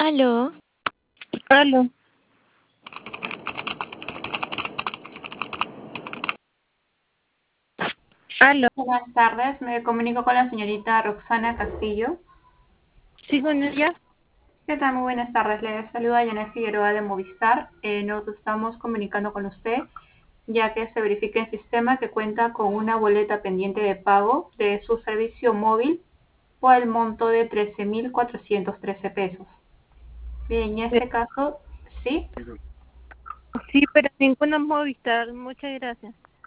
Aló, Aló. Aló. Buenas tardes, me comunico con la señorita Roxana Castillo. Sí, con ella. ¿Qué tal? Muy buenas tardes, le saluda Janet Figueroa de Movistar. Nos estamos comunicando con usted ya que se verifica en sistema que cuenta con una boleta pendiente de pago de su servicio móvil por el monto de 13.413 pesos. Bien, en este caso, sí. Sí, pero ninguna Movistar. Muchas gracias.